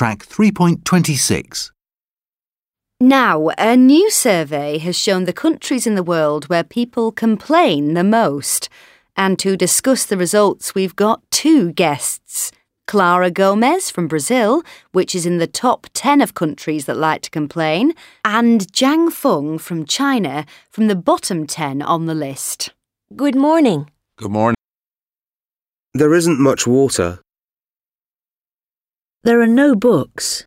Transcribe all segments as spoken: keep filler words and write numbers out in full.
track three point two six. Now, a new survey has shown the countries in the world where people complain the most. And to discuss the results, we've got two guests. Clara Gomez from Brazil, which is in the top ten of countries that like to complain, and Jiang Feng from China, from the bottom ten on the list. Good morning. Good morning. There isn't much water. There are no books.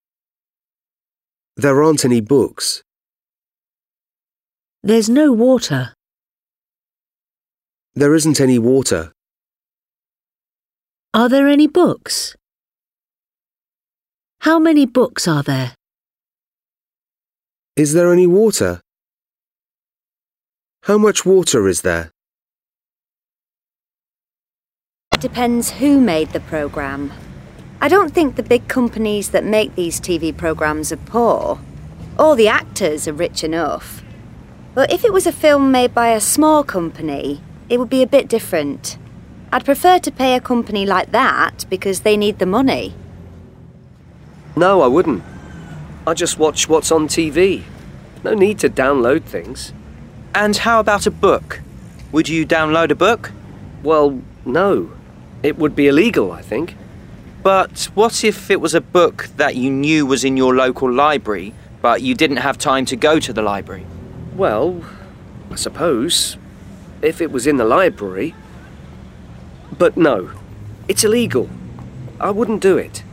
There aren't any books. There's no water. There isn't any water. Are there any books? How many books are there? Is there any water? How much water is there? It depends who made the programme. I don't think the big companies that make these T V programmes are poor. All the actors are rich enough. But if it was a film made by a small company, it would be a bit different. I'd prefer to pay a company like that because they need the money. No, I wouldn't. I just watch what's on T V. No need to download things. And how about a book? Would you download a book? Well, no. It would be illegal, I think. But what if it was a book that you knew was in your local library, but you didn't have time to go to the library? Well, I suppose, if it was in the library. But no, it's illegal. I wouldn't do it.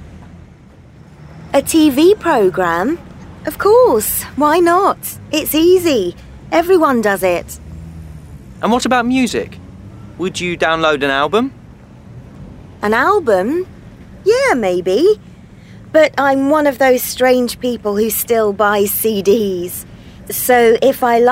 A T V programme? Of course, why not? It's easy. Everyone does it. And what about music? Would you download an album? An album? Yeah, maybe. But I'm one of those strange people who still buys C Ds. So if I like